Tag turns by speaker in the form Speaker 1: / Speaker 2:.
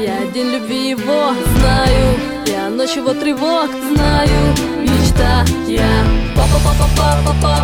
Speaker 1: Я день любви его знаю, я ночь его тревог знаю. Мечта я. Папа, папа, папа, папа.